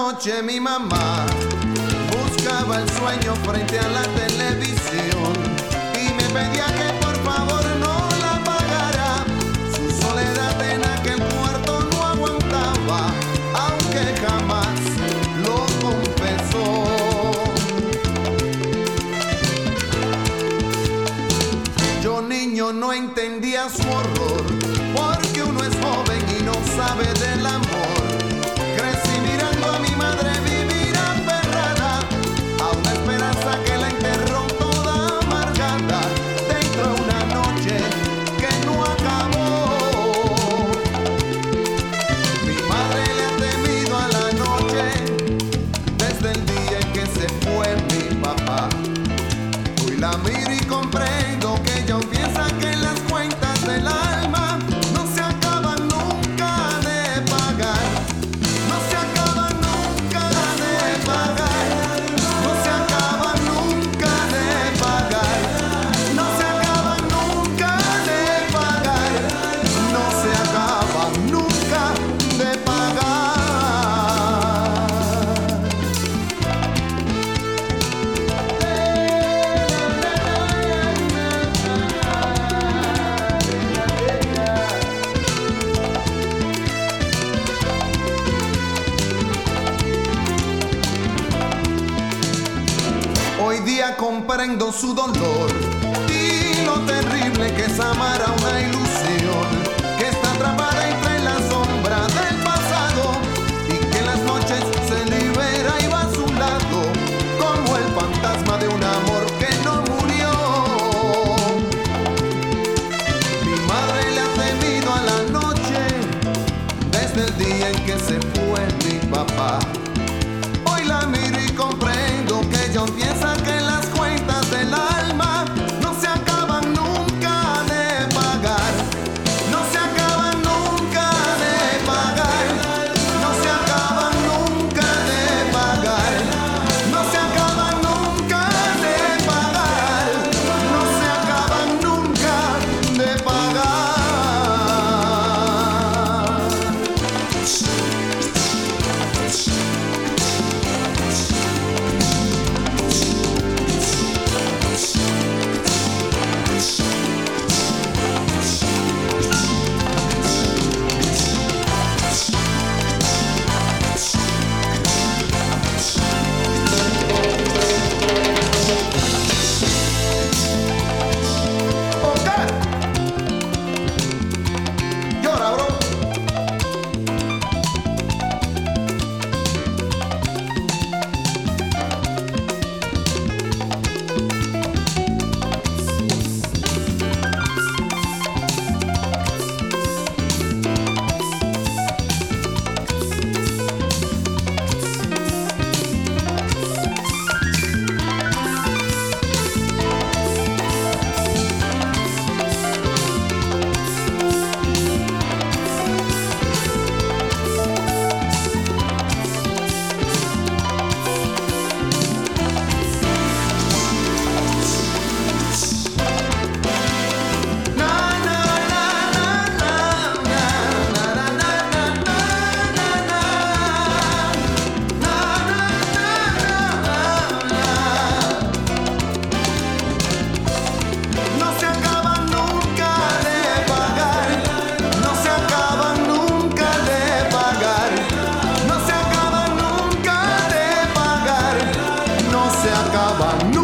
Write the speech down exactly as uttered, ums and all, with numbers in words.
noche mi mamá buscaba el sueño frente a la televisión y me pedía que por favor no la apagara. Su soledad en aquel cuarto no aguantaba, aunque jamás lo confesó. Yo niño no entendía su horror, porque uno es joven y no sabe del amor. Crecí mirando a mi madre vivir aferrada a una esperanza que la enterró toda amargada dentro de una noche que no acabó. Mi madre le ha temido a la noche desde el día en que se fue mi papá. Hoy la miro y comprendo que ella aún piensa que las cuentas del alma no se acaban nunca de pagar. No se acaban nunca de pagar. No se acaban nunca de pagar. No se acaban nunca de pagar. No se acaban nunca de pagar. Hoy día comprendo su dolor y lo terrible que es amar a una ilusión que está atrapada entre la sombra del pasado y que en las noches se libera y va a su lado como el fantasma de un amor que no murió. Mi madre le ha temido a la noche desde el día en que se fue mi papá. Hoy la miro y comprendo que ella aún piensa que las cuentas del alma no se acaban nunca de pagar. No se acaban nunca de pagar. No se acaban nunca de pagar. No se acaban nunca de pagar. No se acaban nunca de pagar. Llora, bro. No se acaban nunca de pagar. No se acaban nunca de pagar. No se acaban nunca de pagar. No se acaban